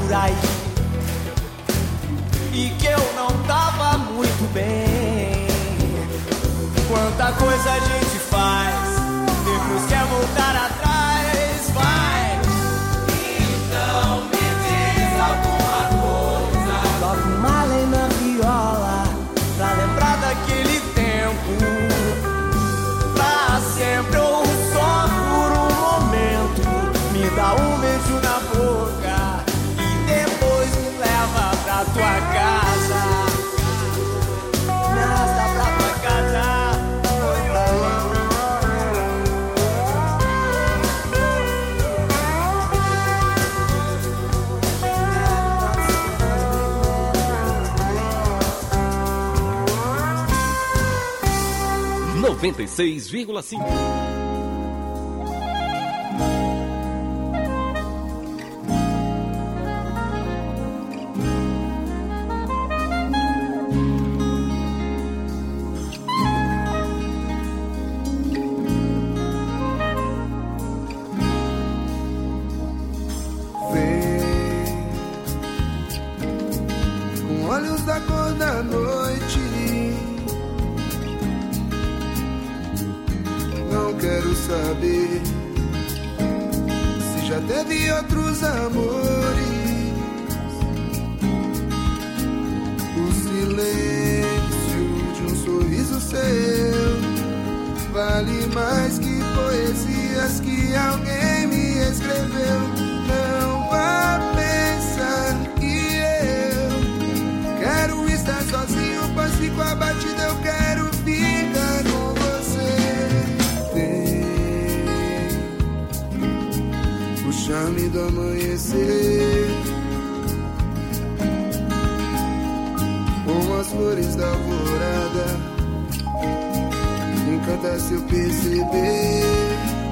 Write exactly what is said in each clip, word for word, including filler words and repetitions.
por aí e que eu não tava muito bem. Quanta coisa a gente faz, depois quer voltar atrás, vai. Então me diz alguma coisa. Toca uma lei na viola pra lembrar daquele tempo, pra sempre ou só por um momento. Me dá um beijo na boca e depois me leva pra tua casa. Me arrasta pra tua casa. noventa e seis vírgula cinco. Com olhos da cor da noite, não quero saber se já teve outros amores. O silêncio de um sorriso seu vale mais que poesias que alguém me escreveu. Não vá pensar que eu quero estar sozinho, pois fico abatido, eu quero ficar com você. O charme do amanhecer, com as flores da alvorada, encanta se eu perceber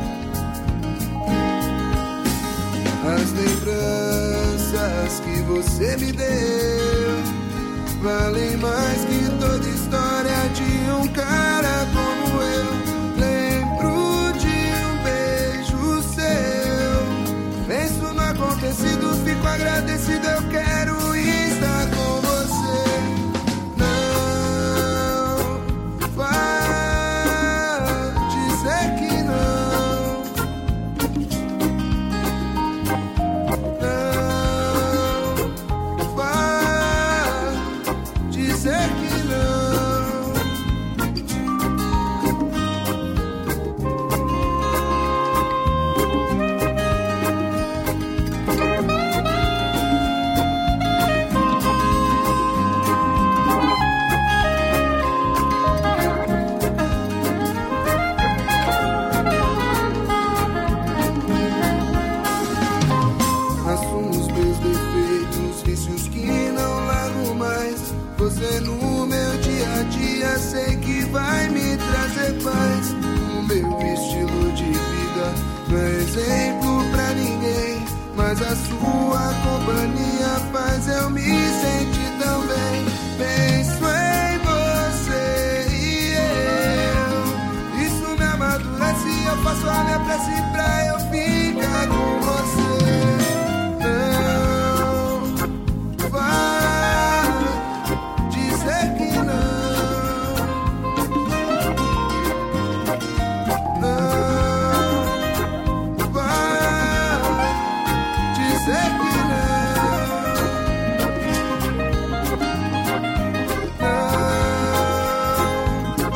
as lembranças que você me deu. Valem mais que toda história de um cara como eu. Lembro de um beijo seu, penso no acontecido, fico agradecido, eu quero estar com você. Não vá dizer que não, não vá dizer que não. Assumo os meus defeitos, vícios que não largo mais. Você no meu dia a dia sei que vai me trazer paz. O meu estilo de vida não é exemplo pra ninguém, mas a sua companhia faz eu me sentir tão bem. Penso em você e eu, isso me amadurece, eu faço a minha prece pra eu ficar com você. Não vá dizer que não, não vá dizer que não, não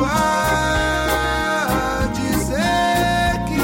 vá dizer que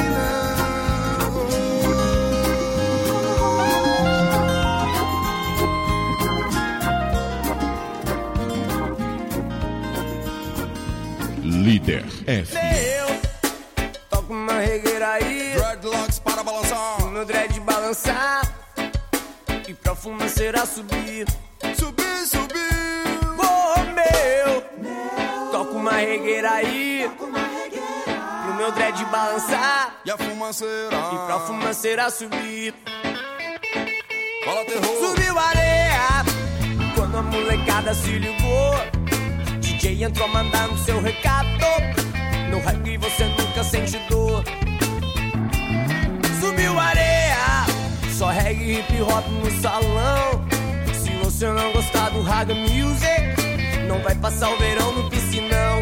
Líder F. Eu toco uma regueira aí, Dreadlocks para balançar, o meu dread balançar e pra fumaceira subir, subir, subir. oh meu, toco uma regueira aí, pro meu dread balançar E a fumaceira, e pra fumaceira subir. fala terror. Subiu areia quando a molecada se ligou. D J entrou mandando seu recado. No reggae você nunca sente dor. Subiu areia, só reggae, hip hip hop no salão. Se você não gostar do Raga Music, não vai passar o verão no piscinão.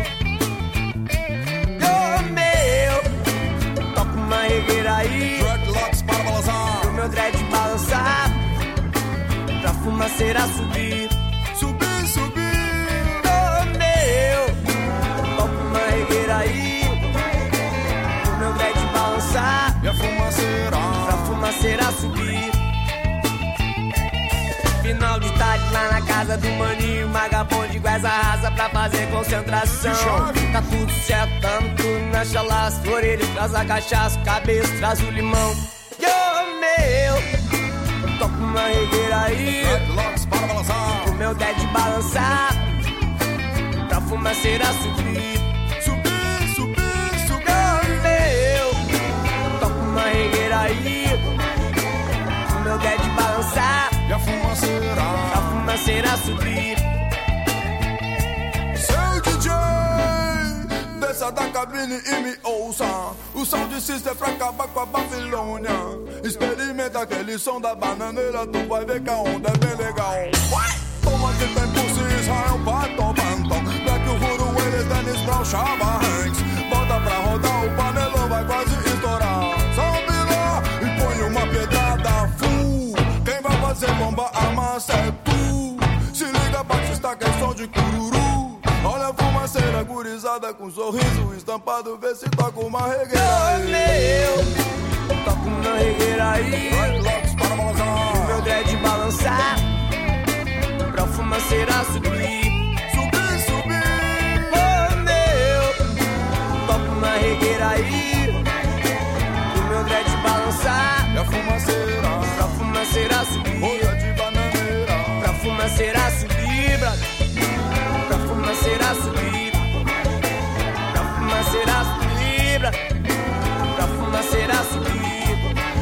Oh meu, toca uma regueira aí, Dreadlocks para balançar. pro meu dread balançar, pra fumaceira subir. Subir, subir. Oh meu, toca uma regueira aí, pro meu dread balançar, E a fumaceira. pra fumaceira subir. Final de tarde lá na casa do maninho, vagabundo com essa raça pra fazer concentração. Tá tudo certo, tamo tudo na chalaça. Orelha traz a cachaça, cabeça traz o limão. Yo, meu, toca uma regueira aí, Dreadlocks para balançar. pro meu dead balançar, pra fumaceira subir. Subir, subir, subir. Yo, meu, toca uma regueira aí, pro meu dead balançar, E a fumaceira. pra fumaceira subir. Seu D J, desça da cabine e me ouça. O sound system é pra acabar com a Babilônia. Experimenta aquele som da bananeira, tu vai ver que a onda é bem legal. Toma que tem por Israel, Pato, Banton, Black Uhuru, eles, Dennis Brown, Chava Hanks. Bota pra rodar, o panelão vai quase estourar. Sobe lá e põe uma pedrada full. Quem vai fazer bomba, a massa é tu. Se liga, Batista, que é som de cururu. Olha a fumaceira gurizada com sorriso estampado, vê se toca uma regueira Ô aí. meu, toca uma regueira aí, Dreadlocks para balançar. meu dread balançar, pra fumaceira subir. Subir, subir. Ô meu, toca uma regueira aí, meu dread balançar, E a fumaceira. pra fumaceira subir. Olha de bananeira. Pra fumaceira subir, brother. Pra fumaceira subir. Pra fumaceira subir, brother. Pra fumaceira subir.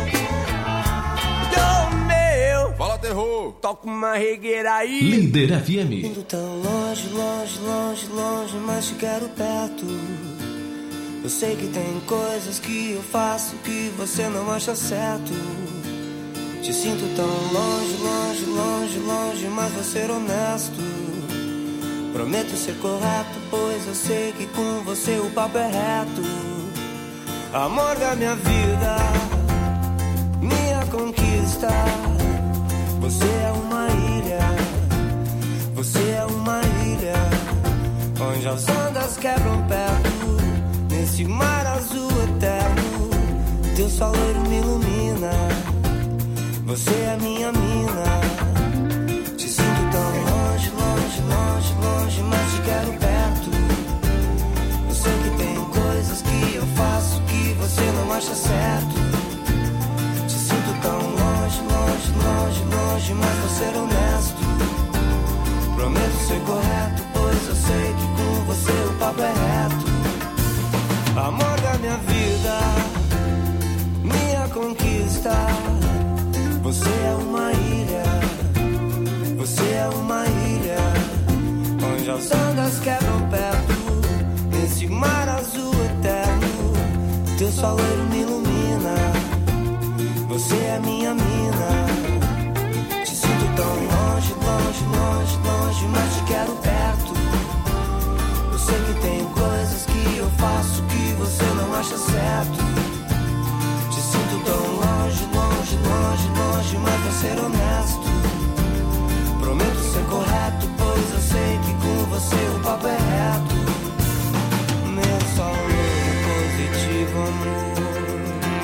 Yo, meu, Fala, terror. toca uma regueira aí. Líder F M. Indo tão longe, longe, longe, longe, mas te quero perto. Eu sei que tem coisas que eu faço que você não acha certo. Te sinto tão longe, longe, longe, longe, mas vou ser honesto. Prometo ser correto, pois eu sei que com você o papo é reto. Amor da minha vida, minha conquista. Você é uma ilha, você é uma ilha, onde as ondas quebram perto, nesse mar azul eterno. Teu sol me ilumina, você é minha mina. Te sinto tão longe, longe, longe, longe, mas te quero perto. Eu sei que tem coisas que eu faço que você não acha certo. Te sinto tão longe, longe, longe, longe, mas vou ser honesto. Prometo ser correto, pois eu sei que com você o papo é reto. Amor da minha vida, minha conquista. Você é uma ilha, você é uma ilha, onde as ondas quebram perto, nesse mar azul eterno. Teu sol me ilumina, você é minha mina. Te sinto tão longe, longe, longe, longe, mas te quero perto. Eu sei que tem coisas que eu faço que você não acha certo. Te sinto tão longe, longe, longe, longe, mas vou ser honesto. Prometo ser correto, pois eu sei que com você o papo é reto. Meu sol positivo, amor.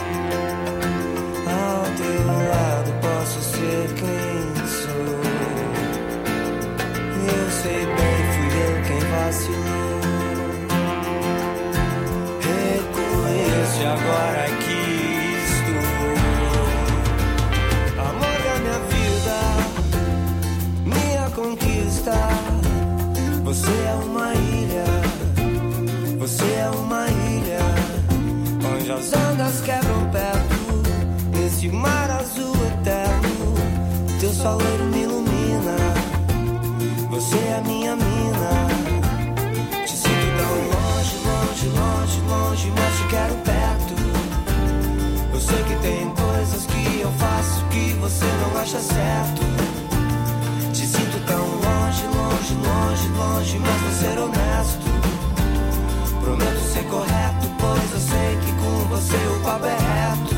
Ao teu lado posso ser quem sou. Eu sei bem, fui eu quem vacilou. Reconheço agora que estou. Amor da minha vida, minha conquista. Você é uma ilha, você é uma ilha, onde as ondas quebram perto, nesse mar azul eterno. Teu sol me ilumina, você é minha mina. Te sinto tão longe, longe, longe, longe, mas te quero perto. Eu sei que tem coisas que eu faço que você não acha certo. Te sinto tão longe, longe, longe, longe, mas vou ser honesto. Prometo ser correto, pois eu sei que com você o papo é reto.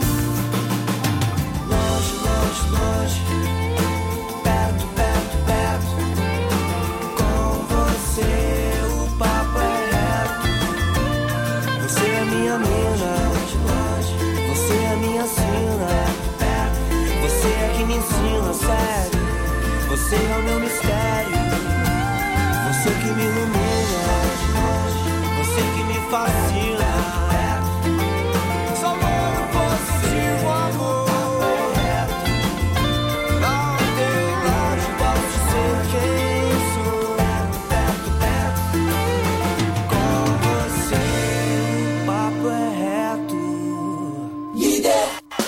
Longe, longe, longe, perto, perto, perto. Com você o papo é reto. Você é minha mina, você é minha sina. Você é que me ensina, sério. Você é o meu mistério. Você que me ilumina, você que me fascina. Só amor positivo, amor. Não tem longe, posso ser quem sou. Perto, perto, com você o papo é reto. Líder.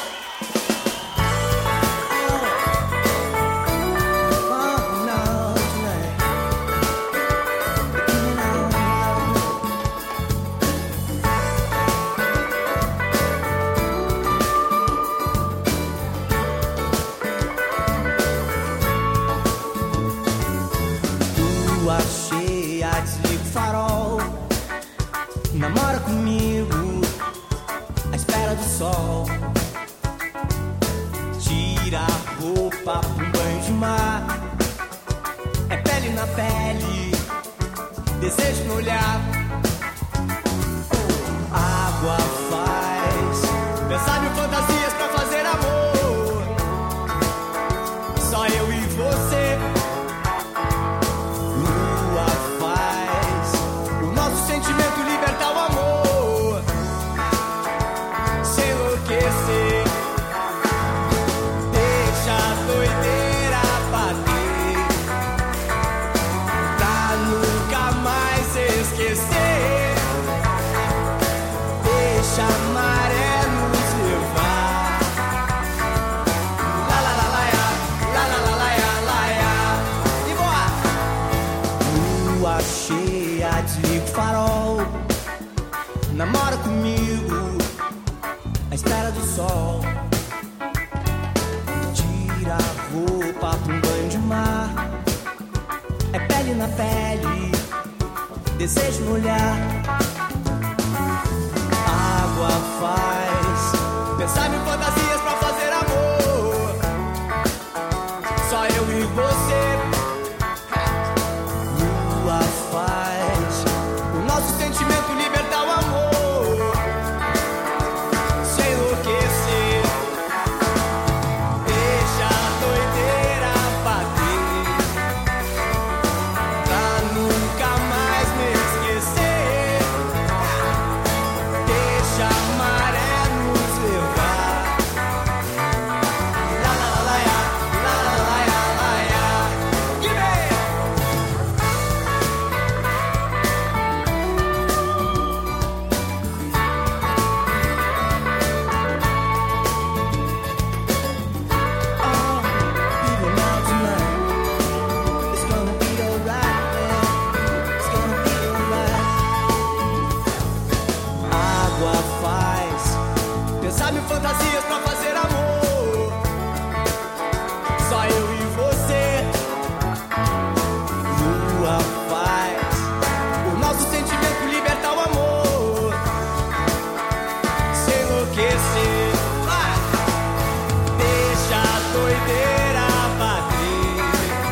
Namora comigo à espera do sol. Tira a roupa pra um banho de mar. É pele na pele, desejo no olhar. Água faz pensar mil fantasias pra fazer amor. Só eu e você. Lua faz o nosso sentimento libertar o amor, se enlouquecer. Deixa a doideira bater pra nunca mais esquecer. Deixa a maré nos levar. La la la la ya, la la la la ya, la ya. E boa! Lua cheia, desliga o farol. Namora comigo à espera do sol. Tira a roupa pra um banho de mar. É pele na pele, desejo no olhar. Água faz pensar mil fantasias pra fazer amor. Só eu e você. Lua faz o nosso sentimento libertar o amor, se enlouquecer. Deixa a doideira bater pra nunca mais me esquecer. Deixa a maré nos levar. La la la ya, la la la ya, la ya. Give me. Even now tonight, it's gonna be alright, yeah. It's gonna be alright. Água faz pensar mil fantasias pra fazer amor. Só eu e você. Lua faz o nosso sentimento libertar o amor, se enlouquecer. Vai! Deixa a doideira bater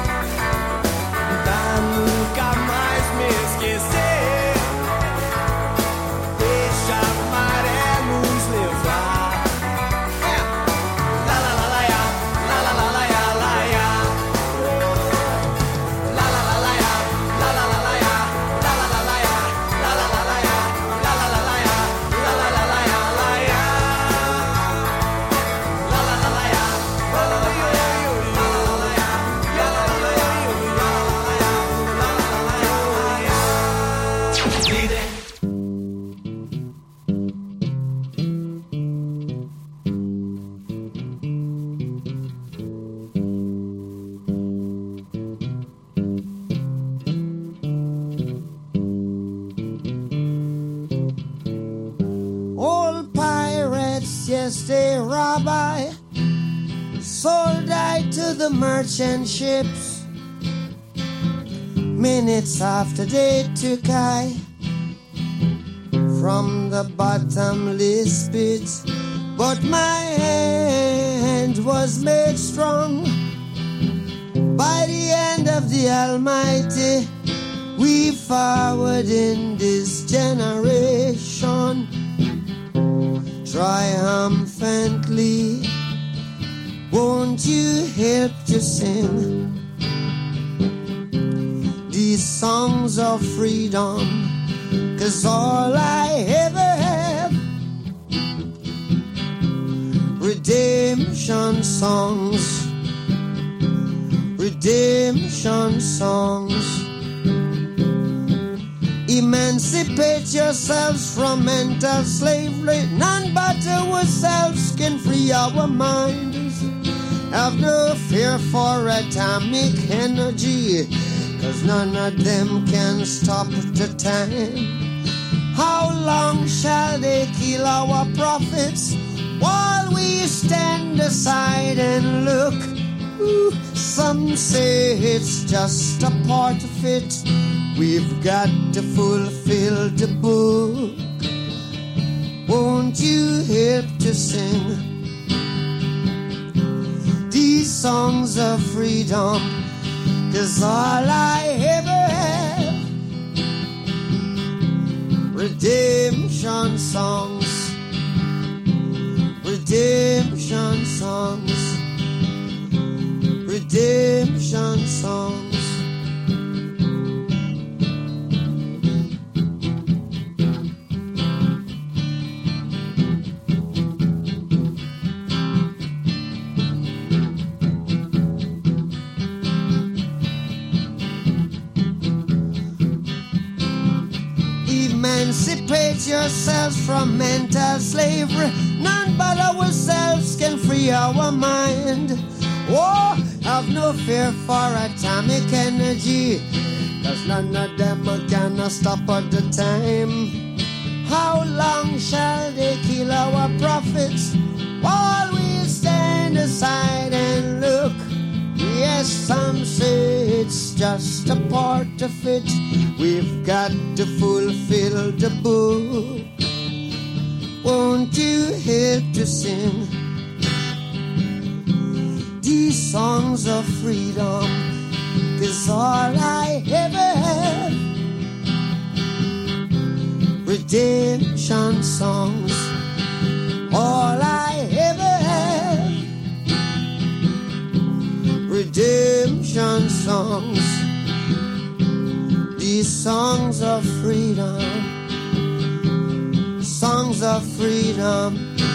pra nunca mais me esquecer. Deixa a maré nos levar. É. La la la la ya, la la la la ya, la ya. La la la la ya, la la la la ya, la la la la ya, la la la la ya, la la la la ya, la la la la ya, la ya. La la la la ya, la la la yo yo yo, la la la la ya, la la la la yo yo, la la la la ya, la la la la ya, la ya. Líder. Old pirates, yes, they rabbi, sold out to the merchant ships. Minutes after they took I from the bottomless pit, but my hand was made strong by the hand of the Almighty. We forward in this generation triumphantly. Won't you help to sing these songs of freedom? 'Cause all I ever have, redemption songs, redemption songs. Emancipate yourselves from mental slavery. None but ourselves can free our minds. Have no fear for atomic energy, 'cause none of them can stop the time. How long shall they kill our prophets while we stand aside and look? Ooh, some say it's just a part of it. We've got to fulfill the book. Won't you help to sing these songs of freedom? 'Cause all I ever have, redemption songs, redemption songs, redemption songs. Emancipate yourselves from mental slavery. None but ourselves can free our mind. Oh, have no fear for atomic energy, 'cause none of them can stop at the time. How long shall they kill our prophets while we stand aside and look? Yes, some say it's just a part of it. We've got to fulfill the book. Won't you help to sing these songs of freedom? 'Cause all I ever have, redemption songs. All I ever have, redemption songs. These songs of freedom, songs of freedom.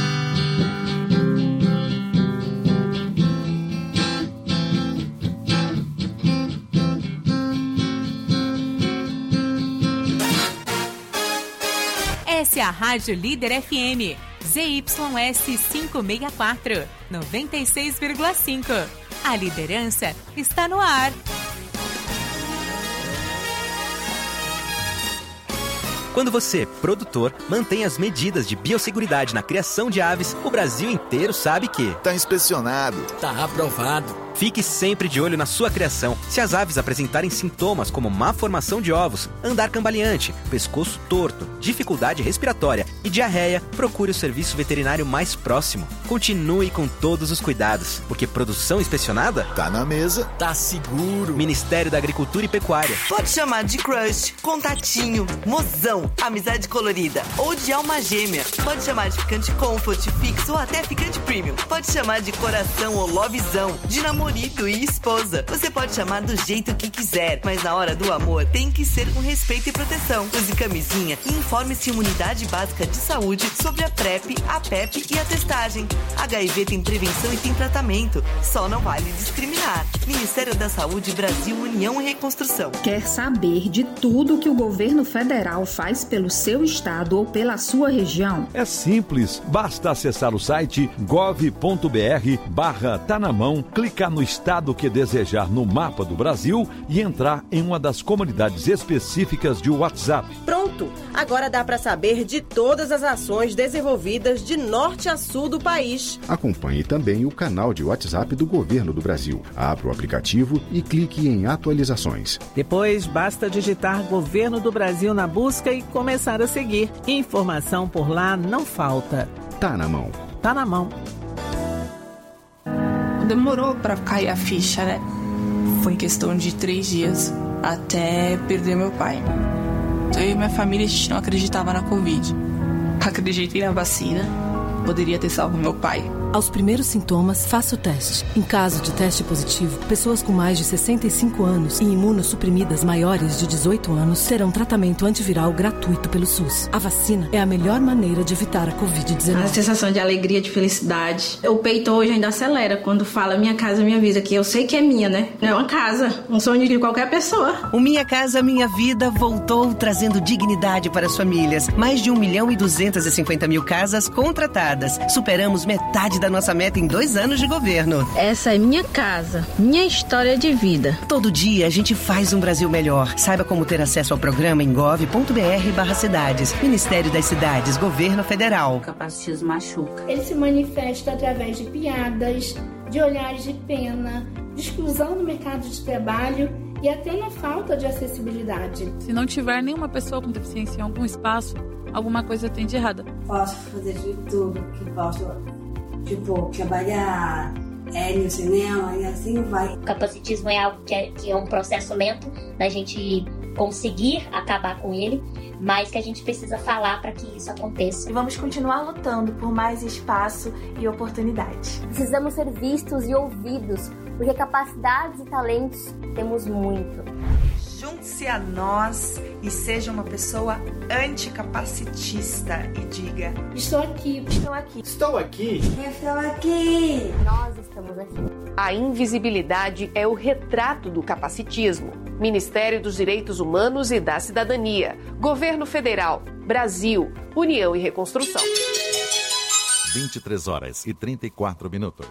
Essa é a Rádio Líder F M, Z Y S quinhentos e sessenta e quatro, noventa e seis vírgula cinco. A liderança está no ar. Quando você, produtor, mantém as medidas de biosseguridade na criação de aves, o Brasil inteiro sabe que tá inspecionado, tá aprovado. Fique sempre de olho na sua criação. Se as aves apresentarem sintomas como má formação de ovos, andar cambaleante, pescoço torto, dificuldade respiratória e diarreia, procure o serviço veterinário mais próximo. Continue com todos os cuidados, porque produção inspecionada tá na mesa, tá seguro. Ministério da Agricultura e Pecuária. Pode chamar de crush, contatinho, mozão, amizade colorida ou de alma gêmea. Pode chamar de ficante comfort, fixo ou até ficante premium. Pode chamar de coração ou lovezão, de namorado e esposa. Você pode chamar do jeito que quiser, mas na hora do amor tem que ser com respeito e proteção. Use camisinha e informe-se Unidade Básica de Saúde sobre a PrEP, a PEP e a testagem. H I V tem prevenção e tem tratamento. Só não vale discriminar. Ministério da Saúde, Brasil, União e Reconstrução. Quer saber de tudo que o governo federal faz pelo seu estado ou pela sua região? É simples. Basta acessar o site gov ponto br barra tá na mão, clicar no estado que desejar no mapa do Brasil e entrar em uma das comunidades específicas de WhatsApp. Pronto! Agora dá para saber de todas as ações desenvolvidas de norte a sul do país. Acompanhe também o canal de WhatsApp do Governo do Brasil. Abra o aplicativo e clique em atualizações. Depois, basta digitar Governo do Brasil na busca e começar a seguir. Informação por lá não falta. Tá na mão. Tá na mão. Demorou para cair a ficha, né? Foi questão de três dias até perder meu pai. Eu e minha família, a gente não acreditava na Covid. Acreditei na vacina. Poderia ter salvo meu pai. Aos primeiros sintomas, faça o teste. Em caso de teste positivo, pessoas com mais de sessenta e cinco anos e imunossuprimidas maiores de dezoito anos terão tratamento antiviral gratuito pelo SUS. A vacina é a melhor maneira de evitar a covid dezenove. A sensação de alegria, de felicidade. O peito hoje ainda acelera quando fala Minha Casa Minha Vida, que eu sei que é minha, né? Não é uma casa, um sonho de qualquer pessoa. O Minha Casa Minha Vida voltou trazendo dignidade para as famílias. Mais de um milhão e duzentas e cinquenta mil casas contratadas. Superamos metade da nossa meta em dois anos de governo. Essa é minha casa, minha história de vida. Todo dia a gente faz um Brasil melhor. Saiba como ter acesso ao programa em gov ponto br barra cidades. Ministério das Cidades, Governo Federal. O capacitismo machuca. Ele se manifesta através de piadas, de olhares de pena, de exclusão do mercado de trabalho e até na falta de acessibilidade. Se não tiver nenhuma pessoa com deficiência em algum espaço, alguma coisa tem de errada. Posso fazer de tudo que posso. Tipo, trabalhar é, no cinema e assim vai. O capacitismo é algo que é, que é um processo lento da gente conseguir acabar com ele, mas que a gente precisa falar para que isso aconteça. E vamos continuar lutando por mais espaço e oportunidade. Precisamos ser vistos e ouvidos, porque capacidades e talentos temos muito. Junte-se a nós e seja uma pessoa anticapacitista e diga: Estou aqui. Estou aqui. Estou aqui. Estou aqui. Nós estamos aqui. A invisibilidade é o retrato do capacitismo. Ministério dos Direitos Humanos e da Cidadania. Governo Federal. Brasil. União e Reconstrução. vinte e três horas e trinta e quatro minutos.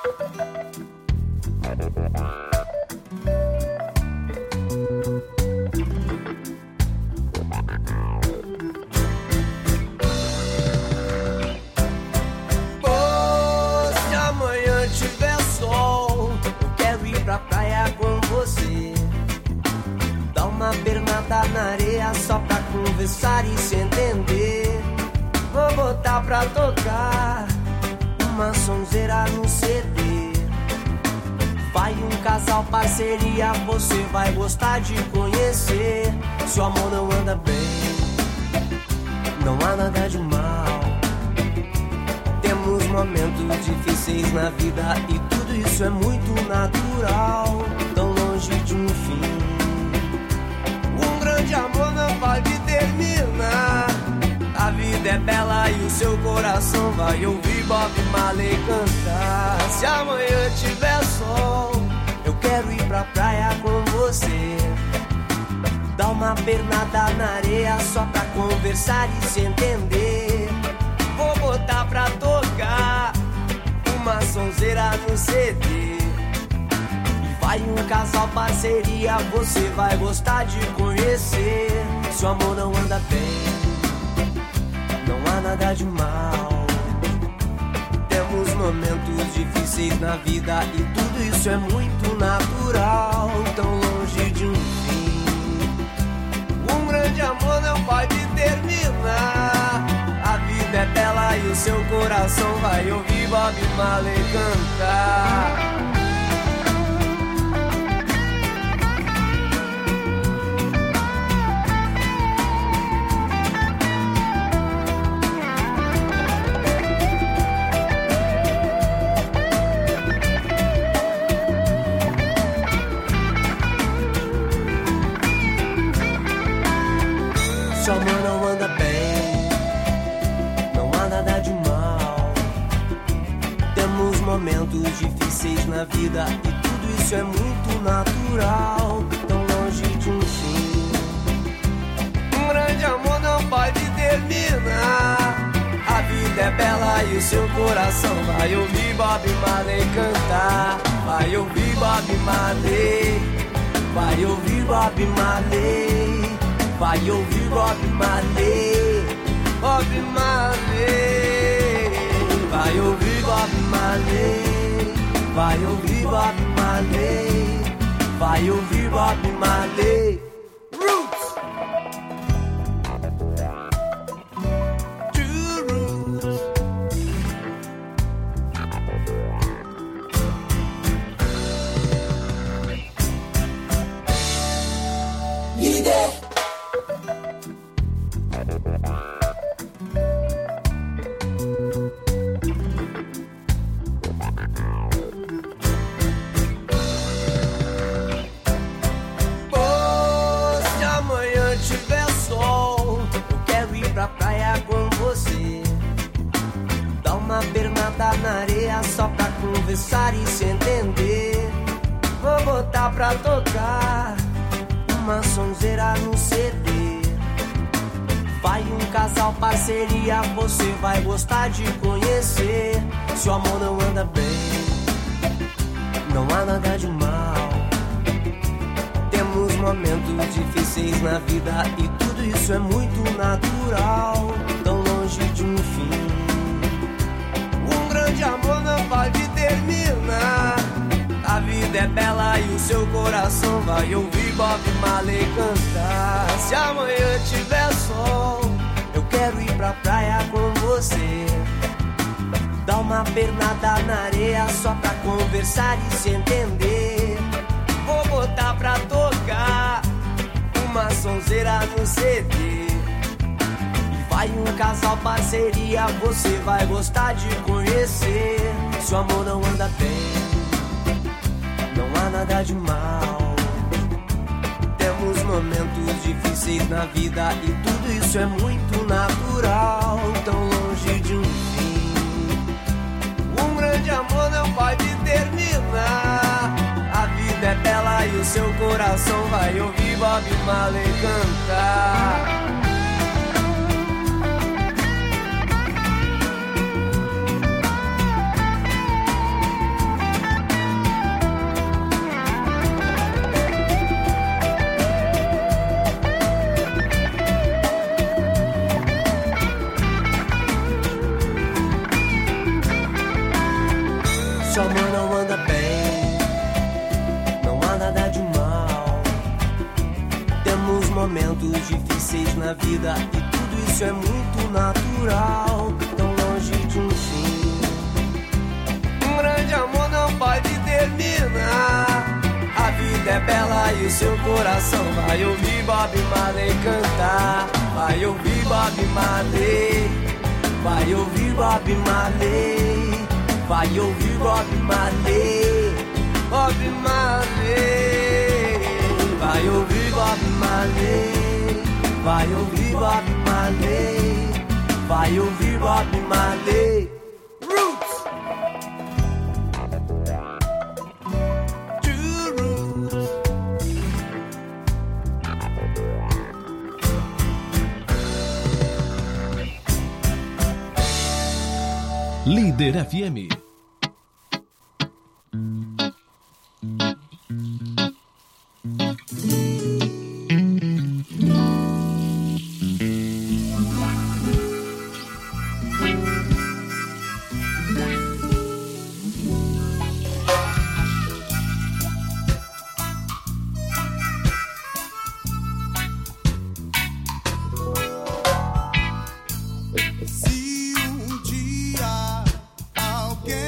Bernada na areia só pra conversar e se entender. Vou botar pra tocar uma sonzeira no C D. Vai um casal parceria, você vai gostar de conhecer. Se o amor não anda bem, não há nada de mal. Temos momentos difíceis na vida e tudo isso é muito natural. Tão longe de um fim, grande amor não pode terminar. A vida é bela e o seu coração vai ouvir Bob Marley cantar. Se amanhã tiver sol, eu quero ir pra praia com você. Dar uma pernada na areia só pra conversar e se entender. Vou botar pra tocar uma sonzeira no C D. Vai um casal parceria, você vai gostar de conhecer. Se o amor não anda bem, não há nada de mal. Temos momentos difíceis na vida e tudo isso é muito natural. Tão longe de um fim, um grande amor não pode terminar. A vida é bela e o seu coração vai ouvir Bob Marley cantar. Se o amor não anda bem, não há nada de mal. Temos momentos difíceis na vida e tudo isso é muito natural. Tão longe de um fim, um grande amor não pode terminar. A vida vida é bela e o seu coração vai ouvir Bob Marley cantar. Vai ouvir Bob Marley, vai ouvir Bob Marley, vai ouvir Bob Marley, Bob Marley. Vai ouvir Bob Marley, vai ouvir Bob Marley, vai ouvir Bob Marley. Roots. True roots. Líder. Bernada na areia só pra conversar e se entender. Vou botar pra tocar uma sonzeira no C D. Vai um casal, parceria, você vai gostar de conhecer. Se o amor não anda bem, não há nada de mal. Temos momentos difíceis na vida e tudo isso é muito natural. Tão longe de um fim, grande amor não pode terminar. A vida é bela e o seu coração vai ouvir Bob Marley cantar. Se amanhã tiver sol, eu quero ir pra praia com você. Dar uma pernada na areia só pra conversar e se entender. Vou botar pra tocar uma sonzeira no C D. Vai um casal, parceria, você vai gostar de conhecer. Se o amor não anda bem, não há nada de mal. Temos momentos difíceis na vida e tudo isso é muito natural. Tão longe de um fim, um grande amor não pode terminar. A vida é bela e o seu coração vai ouvir Bob Marley cantar. Se o amor não anda bem, não há nada de mal. Temos momentos difíceis na vida e tudo isso é muito natural. Tão longe de um fim, um grande amor não pode terminar. A vida é bela e o seu coração vai ouvir Bob Marley cantar. Vai ouvir Bob Marley, vai ouvir Bob Marley, vai ouvir Bob Marley, Bob Marley. Vai ouvir Bob Marley, vai ouvir Bob Marley, vai ouvir Bob Marley. Roots. True roots. Líder F M. Se um dia alguém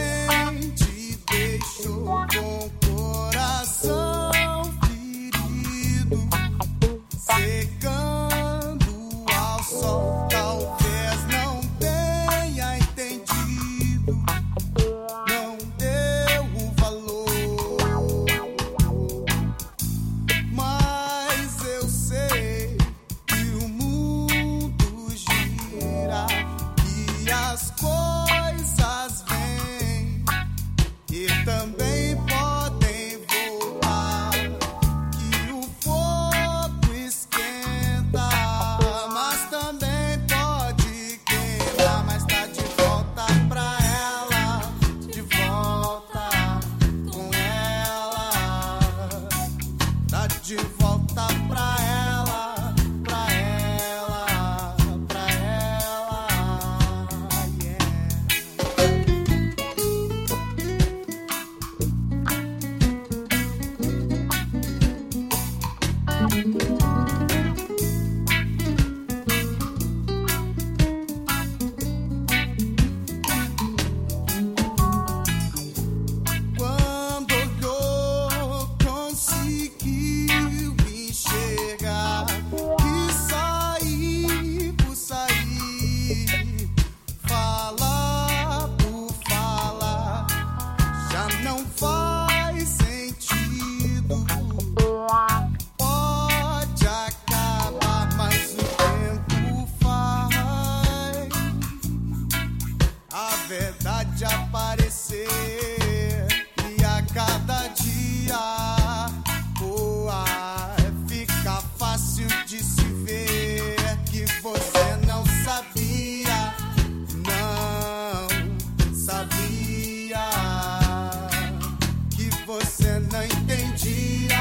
vontade de aparecer. E a cada dia boa, fica fácil de se ver que você não sabia, não sabia, que você não entendia,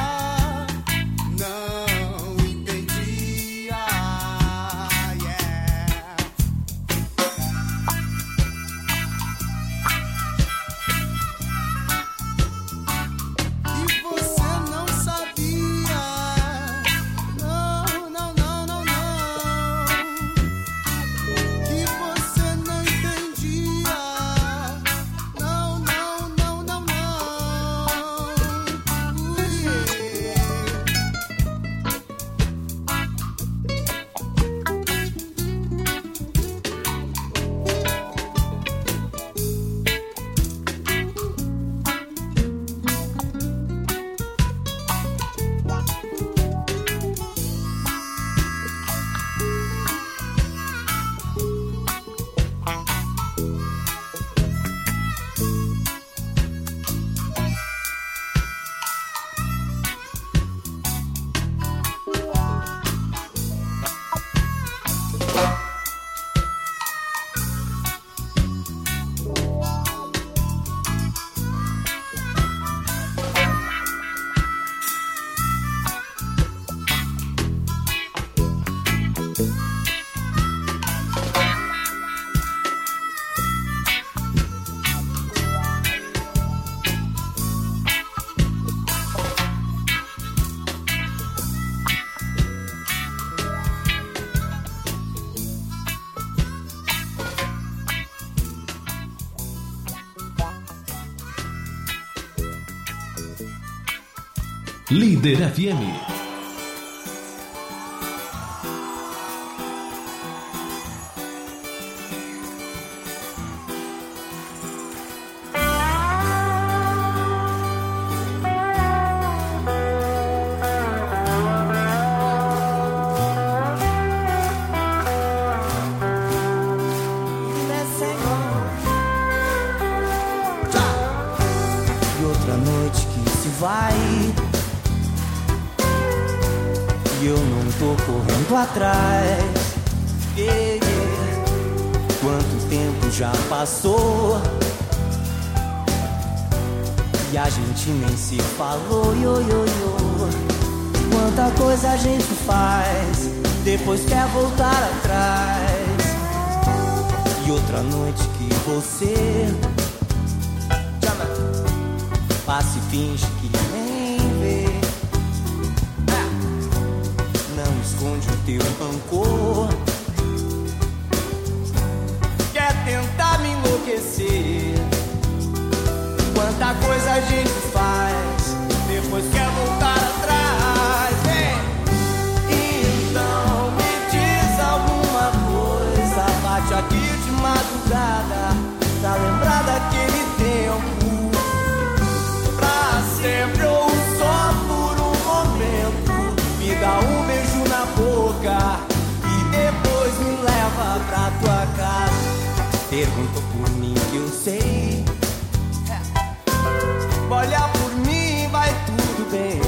não entendia, yeah. E você não sabia, não, não, não, não, não, que você não entendia, não, não, não, não, não, Líder F M. E outra noite que se vai, e eu não tô correndo atrás. Yeah, yeah. Quanto tempo já passou e a gente nem se falou, yo, yo, yo. Quanta coisa a gente faz, depois quer voltar atrás. E outra noite que você passa e finge que nem vê, não esconde o teu rancor, quer tentar me enlouquecer. Quanta coisa a gente faz, depois quer voltar atrás. Vem. Então me diz alguma coisa, bate aqui de madrugada pra lembrar daquele tempo, pra sempre ou só por um momento. Me dá um beijo na boca e depois me leva pra tua casa. Pergunta por mim que eu sei, olha por mim, vai tudo bem.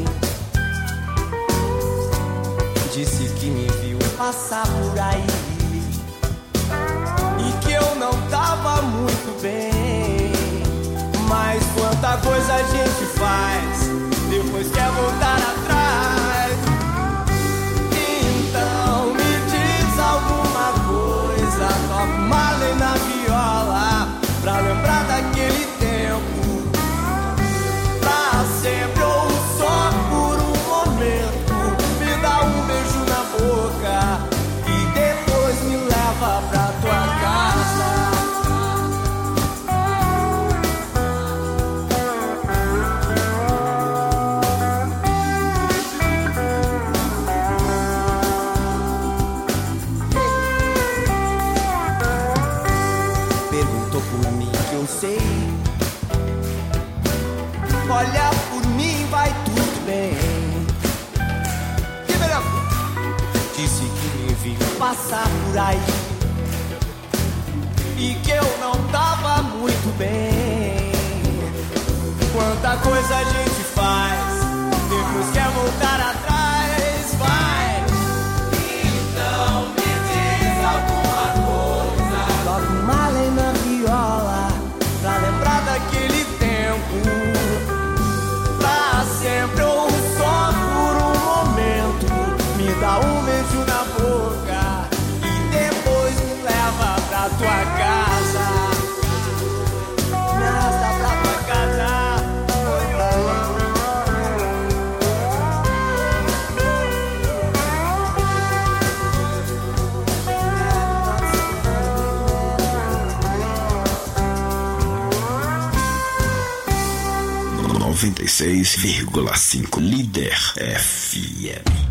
Disse que me viu passar por aí e que eu não tava muito bem. Mas quanta coisa a gente faz, depois quer voltar atrás. Então me diz alguma coisa, toca uma lei na viola pra lembrar daquele tempo, pra sempre ou só por um momento. Me dá um beijo na boca e depois me leva pra tua casa. Perguntou por mim que eu sei, olha por mim, vai tudo bem. Que melhor? Disse que me viu passar por aí e que eu não tava Quanta coisa a gente faz, depois quer voltar atrás, vai. Então me diz alguma coisa. Toca uma lei na viola, pra lembrar daquele tempo. Pra sempre ou só por um momento. Me dá um beijo na boca e depois me leva pra tua casa. Me arrasta pra tua casa. noventa e seis vírgula cinco Líder F M.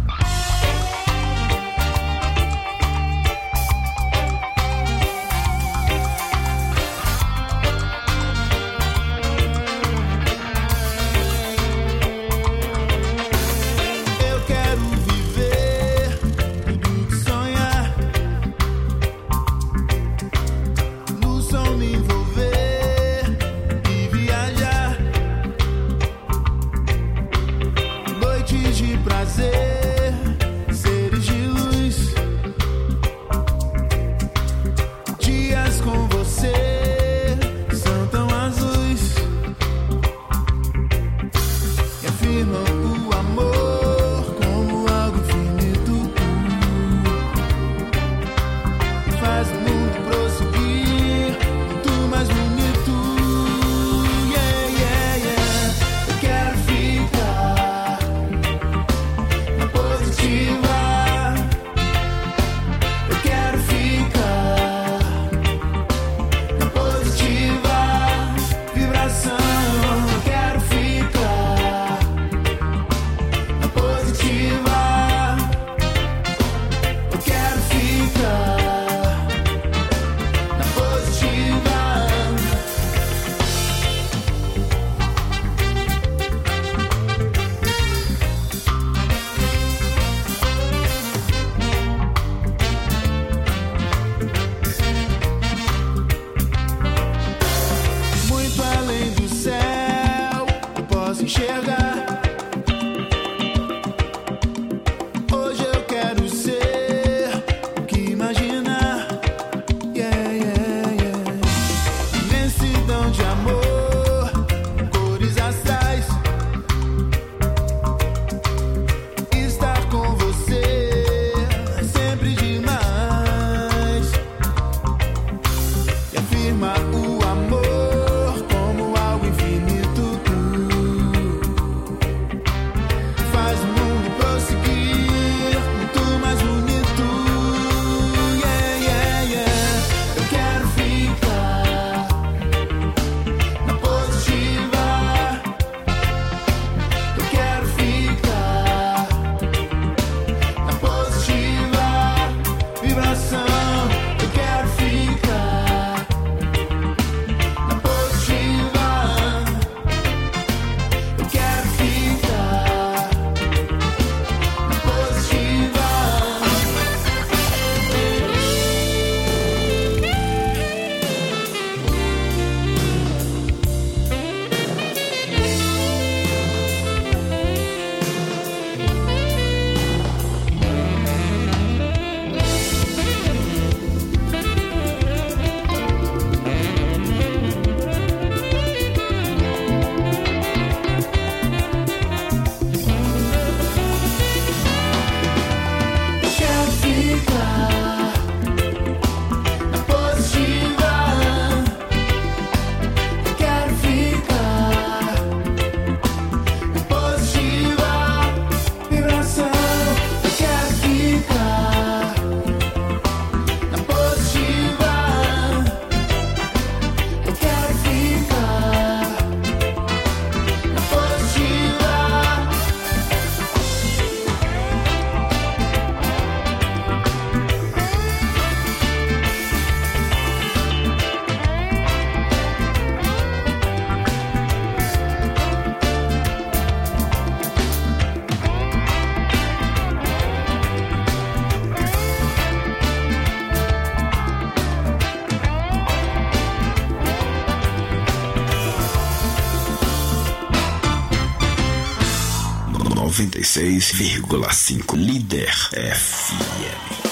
noventa e seis vírgula cinco Líder F M.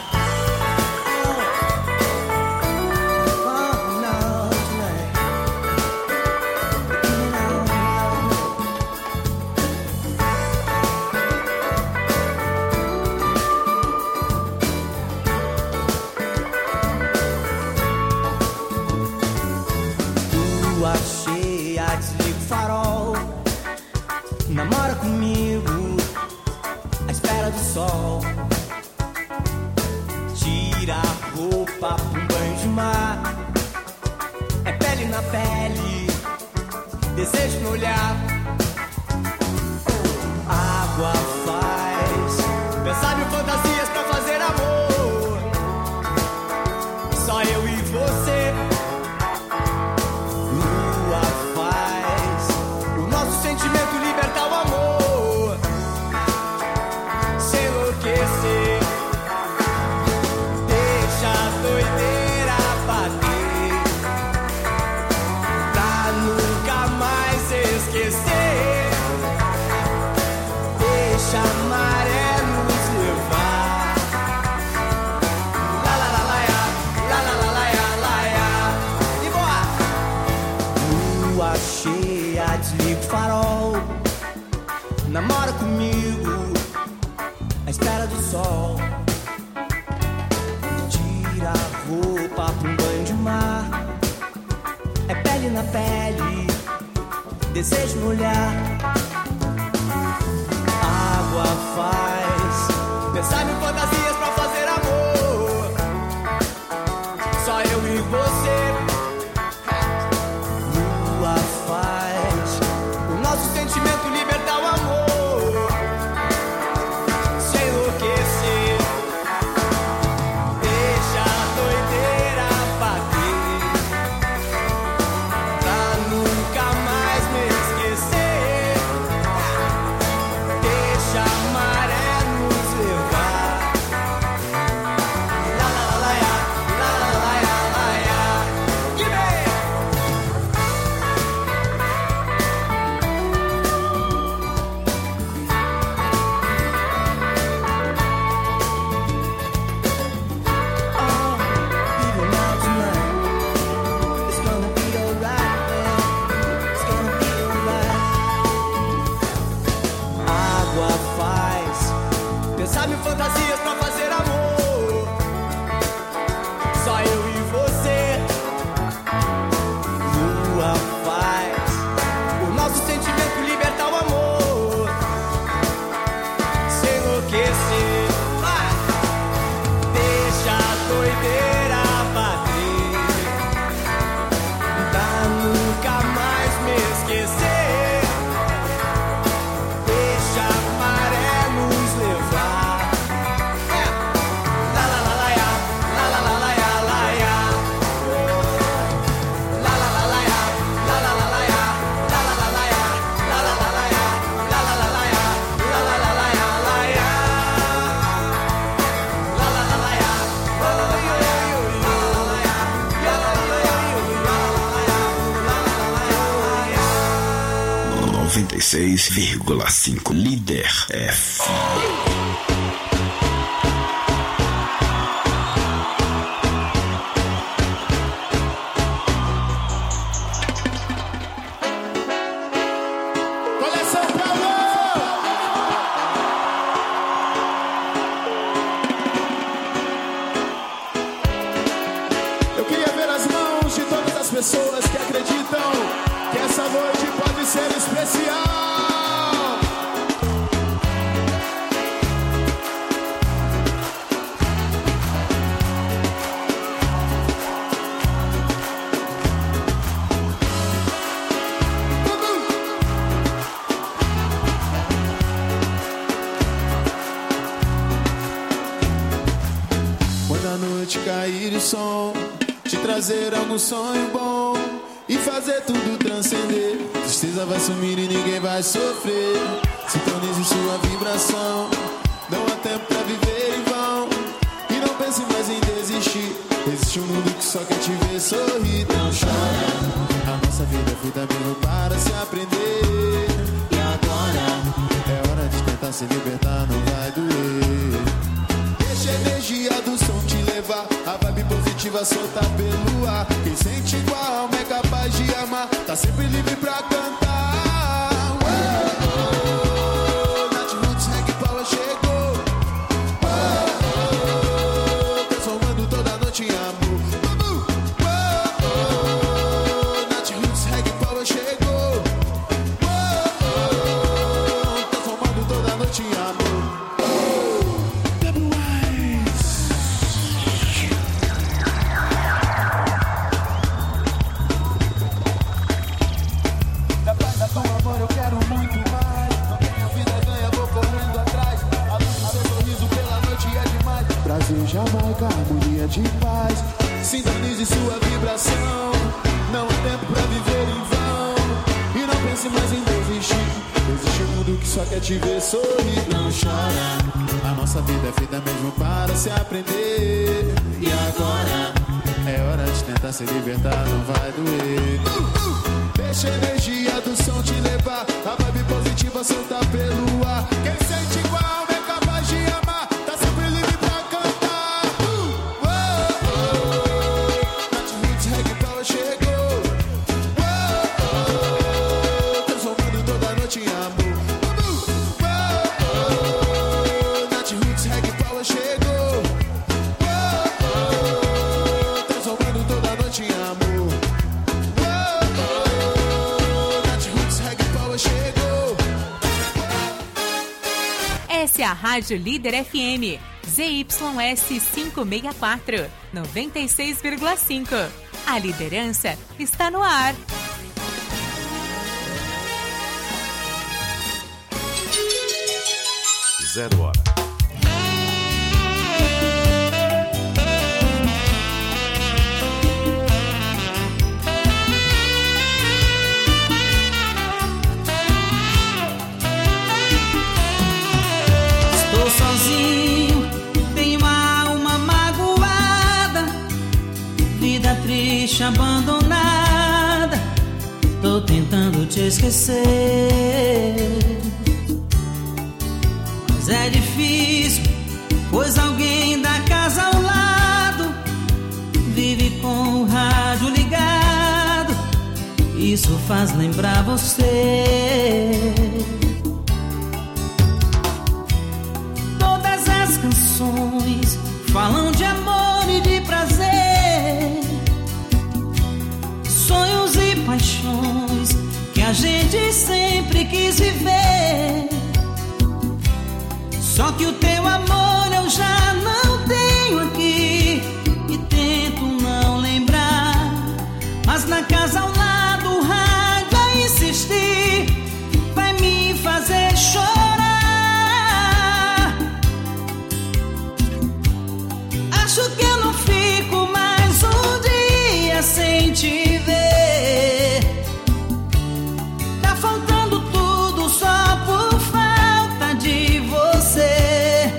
Desejo no olhar, água faz pensar mil fantasias pra fazer amor. Só eu e você. Lua faz o nosso sentimento libertar o amor, se enlouquecer. Deixa a doideira bater pra nunca mais esquecer. Deixa a maré nos levar. La la la la ya, la la la la ya, la ya. E boa! Lua cheia, desliga o farol. Namora comigo à espera do sol. Tira a roupa pra um banho de mar. É pele na pele, desejo no olhar. Água faz pensar mil fantasias pra fazer amor. Só eu e você. Lua faz o nosso sentimento libertar o amor, se enlouquecer. Deixa a doideira bater pra nunca mais me esquecer. Deixa a maré nos levar. La la la la ya, la la la la ya, la ya. Que bem! Oh, even now tonight, it's gonna be alright, yeah. It's gonna be alright. Água faz pensar mil fantasias pra fazer amor. Só eu e você. Lua faz o nosso sentimento libertar o amor, se enlouquecer. Vai! Deixa a doideira bater pra nunca mais me esquecer. Deixa a maré nos levar. É. La la la la ya, la la la la ya, la ya. La la la la ya, la la la la ya, la la la la ya, la la la la ya, la la la la ya, la la la la ya, la ya. La la la la ya, oh yo yo yo yo, la la ya, yo yo yo yo, la la ya, la la la ya, la ya. noventa e seis vírgula cinco Líder F M. Olha São Paulo! Eu queria ver as mãos de todas as pessoas que acreditam que essa noite pode ser especial. Quando a noite cair o som, te trazer algum sonho bom e fazer tudo transcender. Tristeza vai sumir e ninguém vai sofrer. Sintonize sua vibração. Não há tempo pra viver em vão. E não pense mais em desistir. Existe um mundo que só quer te ver sorrir. Não chora. A nossa vida é feita mesmo para se aprender. E agora é hora de se libertar não vai doer. Deixa a energia do som te levar, a vibe positiva solta pelo ar. Quem sente igual a alma é capaz de amar, tá sempre livre pra cantar. Oh, oh, Nath Roots Reggae Power chegou. Oh, oh, transformando toda a noite em amor. Oh, oh, Nath Roots Reggae Power chegou. Oh, oh, transformando toda a noite em amor. Jamaica, harmonia de paz. Sintonize sua vibração. Não há tempo pra viver em vão. E não pense mais em desistir. Existe um mundo que só quer te ver sorrir. Não chora, a nossa vida é feita mesmo para se aprender. E agora é hora de tentar se libertar, não vai doer. uh, uh. Deixa a energia do som te levar, a vibe positiva solta pelo ar. Quem sente igual é capaz de amar, tá sempre livre pra Essa é a Rádio Líder F M, Z Y S quinhentos e sessenta e quatro, noventa e seis vírgula cinco. A liderança está no ar. Zero hora. Estou sozinho, tenho a alma magoada, vida triste, abandonada. Tô tentando te esquecer, mas é difícil, pois alguém da casa ao lado vive com o rádio ligado. Isso faz lembrar você. Todas as canções falam de amor e de prazer, sonhos e paixões que a gente sempre quis viver. Só que o teu amor eu já não tenho aqui e tento não lembrar, mas na casa ao lado o rádio a insistir vai me fazer chorar. Acho que eu não fico mais um dia sem te ver. Tá faltando tudo só por falta de você.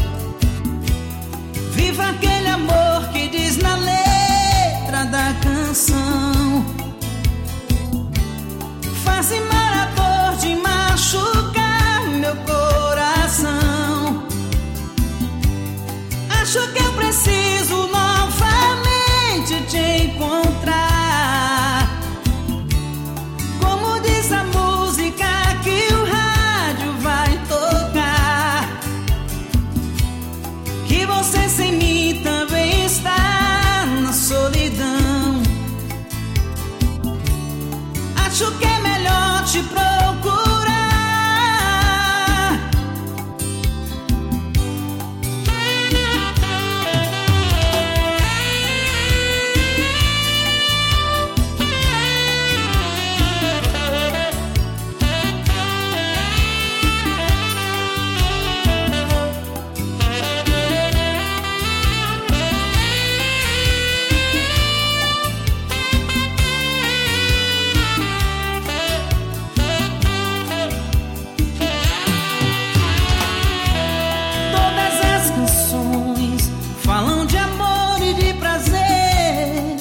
Viva aquele amor que diz na letra da canção. Faz embora de machucar meu coração. Acho que eu preciso novamente te encontrar. Como diz a música que o rádio vai tocar, que você sem mim também está na solidão. Acho que é melhor te procurar. Falam de amor e de prazer,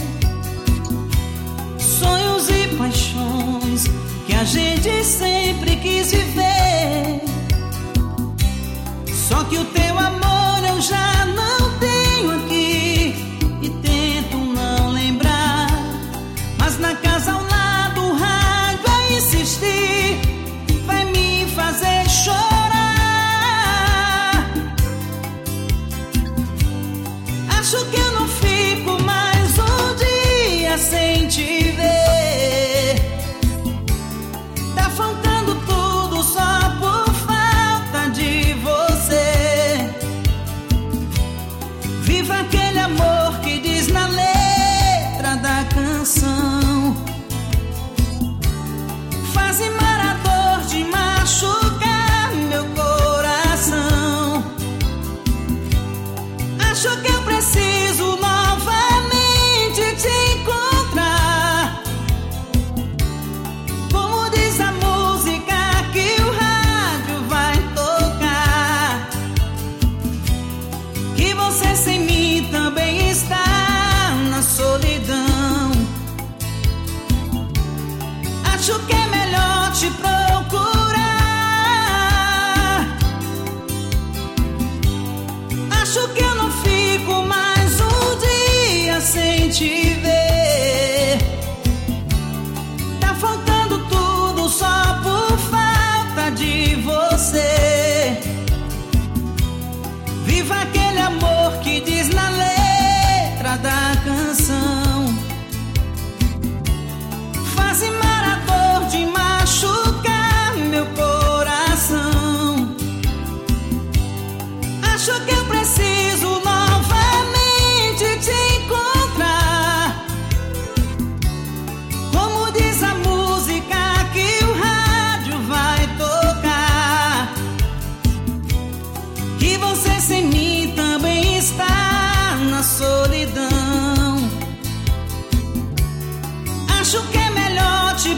sonhos e paixões que a gente sempre quis viver. Só que o teu amor eu já não tenho aqui e tento não lembrar, mas na casa ao lado o rádio a insistir vai me fazer chorar. Acho que eu não fico mais um dia sem te ver. Tá faltando tudo só por falta de você. Viva aquele amor que diz na letra da canção. Faz-me a dor de machucar meu coração. Acho que eu preciso novamente te encontrar. Como diz a música que o rádio vai tocar, que você sem mim também está na solidão. Acho que é melhor te procurar. Acho que eu não fico mais um dia sem te ver. Tá faltando tudo só por falta de você. Viva aquele amor que diz na letra da canção. Faz-me a dor de machucar meu coração. Acho que eu preciso novamente te encontrar. Como diz a música que o rádio vai tocar, que você sem mim também está na solidão. Acho que é melhor te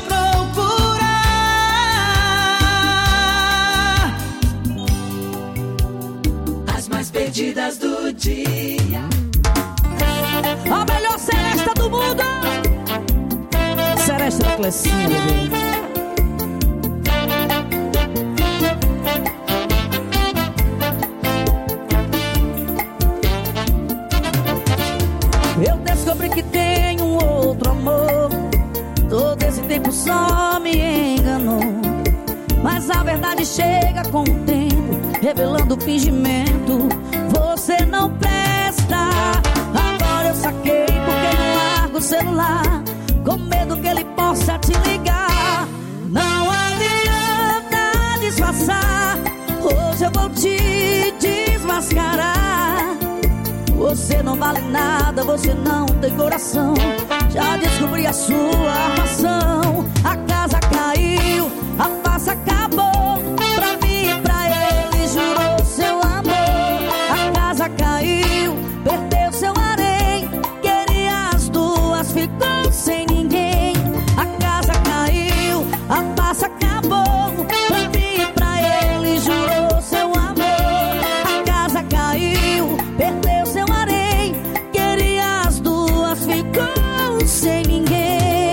procurar. As mais perdidas do dia. A melhor seresta do mundo. Seresta da Clecinha, bebê. Eu descobri que tenho um outro amor. Todo esse tempo só me enganou, mas a verdade chega com o tempo, revelando o fingimento. Você não presta. Agora eu saquei porque não largo o celular, com medo que ele possa te ligar. Não adianta disfarçar, hoje eu vou te desmascarar. Você não vale nada, você não tem coração. Já descobri a sua armação. A casa caiu, a farsa acabou. Pra mim e pra ele jurou seu amor. A casa caiu, perdeu seu harém. Queria as duas, ficou sem ninguém. A casa caiu, a farsa acabou. Pra mim e pra ele jurou seu amor. A casa caiu, perdeu seu harém. Queria as duas, ficou sem ninguém.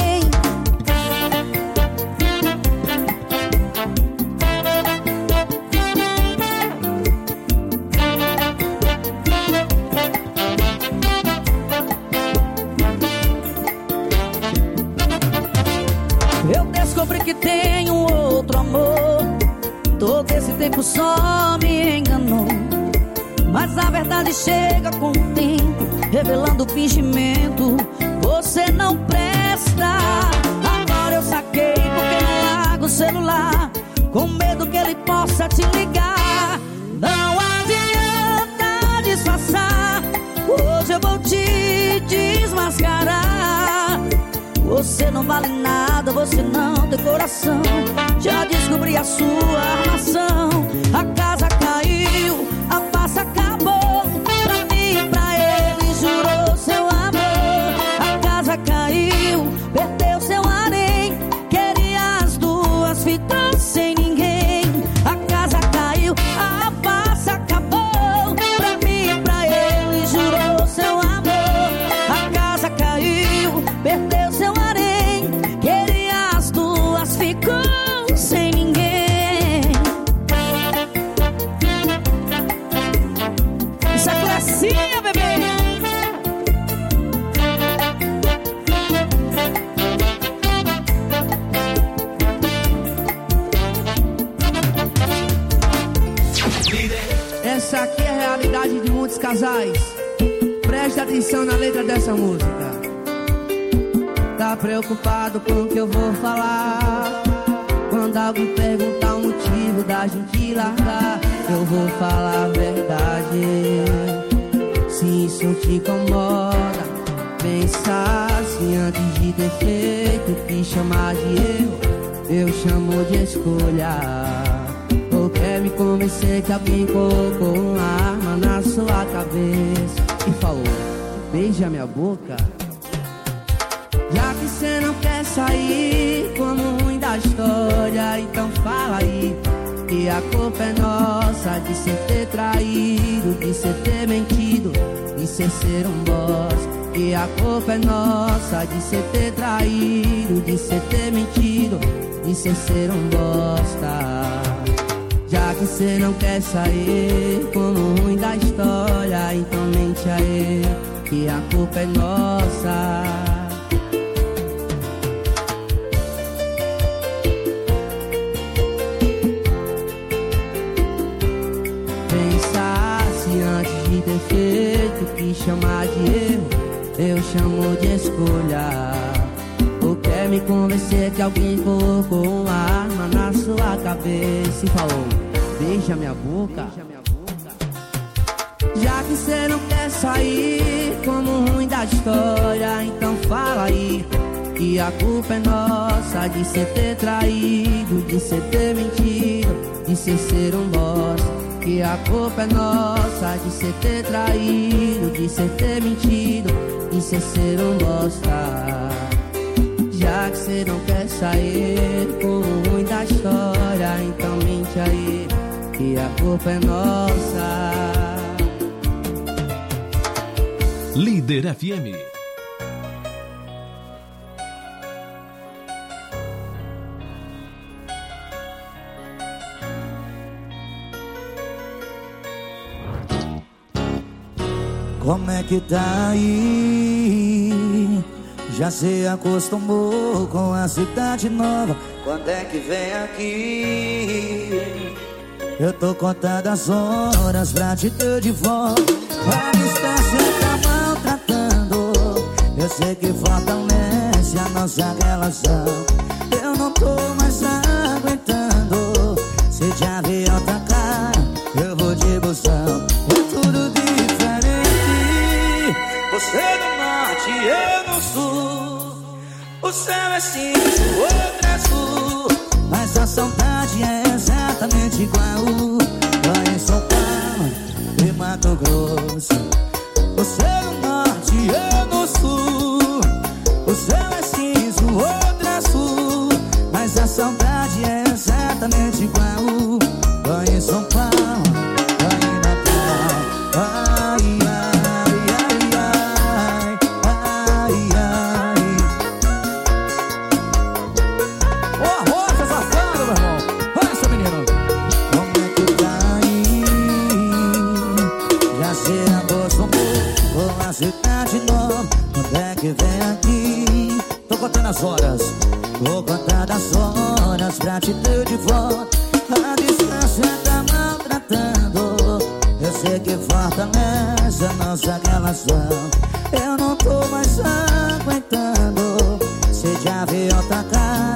Eu descobri que tenho outro amor. Todo esse tempo só me enganou, mas a verdade chega com o tempo, revelando o fingimento. Você não presta. Agora eu saquei porque não largo o celular, com medo que ele possa te ligar. Não adianta disfarçar, hoje eu vou te desmascarar. Você não vale nada, você não tem coração. Já descobri a sua armação. A casa caiu, a farsa acabou. Pra mim e pra ele jurou seu amor. A casa caiu, perdeu seu harém. Queria as duas, ficou sem ninguém. A casa caiu, a farsa acabou. Pra mim e pra ele jurou seu amor. A casa caiu, perdeu seu harém. Queria as duas, ficou sem ninguém. casais, preste atenção na letra dessa música. Tá preocupado com o que eu vou falar? Quando alguém perguntar o motivo da gente largar, eu vou falar a verdade. Se isso te incomoda, pensa assim antes de ter feito o que chamar de erro, eu chamo de escolha. Ou quer me convencer que alguém colocou uma arma na sua cabeça e falou, beija minha boca? Já que cê não quer sair como ruim da história, então fala aí que a culpa é nossa de cê ter traído, de cê ter mentido, de cê ser um bosta. Que a culpa é nossa de cê ter traído, de cê ter mentido, de cê ser um bosta. Já que cê não quer sair como ruim da história, então mente aí que a culpa é nossa. Pensasse antes de ter feito o que chamar de erro, eu chamo de escolha. Ou quer me convencer que alguém colocou uma arma na sua cabeça e falou, beija minha boca? Já que cê não quer sair como ruim da história, então fala aí que a culpa é nossa de cê ter traído, de cê ter mentido, de cê ser um bosta. Que a culpa é nossa de cê ter traído, de cê ter mentido, de cê ser um bosta. Já que cê não quer sair com o ruim da história, então mente aí que a culpa é nossa. Líder F M. Como é que tá aí? Já se acostumou com a cidade nova? Quando é que vem aqui? Eu tô contando as horas pra te ter de volta. A distância tá maltratando. Eu sei que fortalece a nossa relação. Eu não tô mais aguentando. Se já vi outra cara, eu vou de busão. É tudo diferente. Você no norte, eu no sul. O céu é cinza, o outro é azul. Mas a saudade é exatamente igual. Lá em São Paulo e Mato Grosso. Você no norte, eu no sul. O céu é cinza, o outro é azul. Mas a saudade é exatamente igual. Lá em São Paulo, lá em Natal. Ai, ai, ai, ai, ai, ai. Ô, Rosa safado, meu irmão. Vai, essa menina. Como é que tá aí? Já se acostumou com a cidade nova. Quando é que vem aqui? Tô contando as horas. Tô contando as horas pra te ter de volta. A distância tá maltratando. Eu sei que fortalece a nossa relação. Eu não tô mais aguentando. Você já viu outra cara,